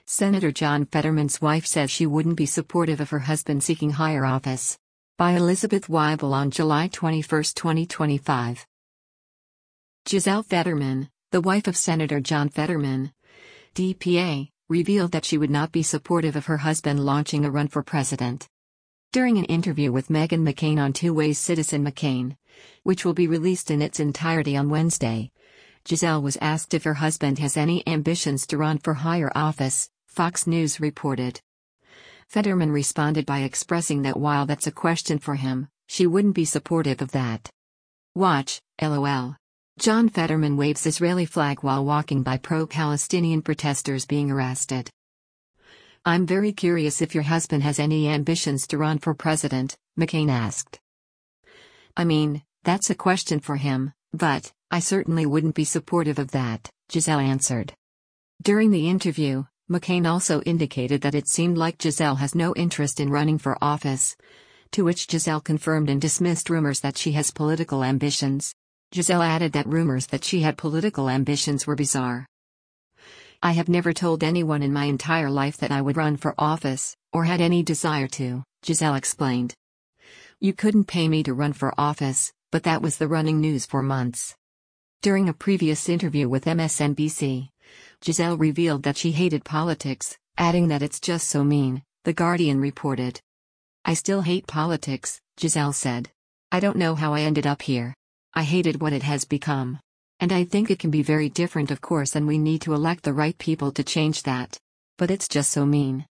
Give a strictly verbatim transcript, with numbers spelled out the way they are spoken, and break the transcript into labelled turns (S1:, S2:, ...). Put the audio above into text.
S1: Senator John Fetterman's wife says she wouldn't be supportive of her husband seeking higher office. By Elizabeth Weibel on July twenty-first, twenty twenty-five. Giselle Fetterman, the wife of Senator John Fetterman, D P A, revealed that she would not be supportive of her husband launching a run for president. During an interview with Meghan McCain on Two Ways Citizen McCain, which will be released in its entirety on Wednesday, Giselle was asked if her husband has any ambitions to run for higher office, Fox News reported. Fetterman responded by expressing that while that's a question for him, she wouldn't be supportive of that. Watch, LOL. John Fetterman waves Israeli flag while walking by pro-Palestinian protesters being arrested. I'm very curious if your husband has any ambitions to run for president, McCain asked. I mean, that's a question for him, but I certainly wouldn't be supportive of that, Giselle answered. During the interview, McCain also indicated that it seemed like Giselle has no interest in running for office, to which Giselle confirmed and dismissed rumors that she has political ambitions. Giselle added that rumors that she had political ambitions were bizarre. I have never told anyone in my entire life that I would run for office, or had any desire to, Giselle explained. You couldn't pay me to run for office, but that was the running news for months. During a previous interview with M S N B C, Giselle revealed that she hated politics, adding that it's just so mean, The Guardian reported. I still hate politics, Giselle said. I don't know how I ended up here. I hated what it has become. And I think it can be very different, of course, and we need to elect the right people to change that. But it's just so mean.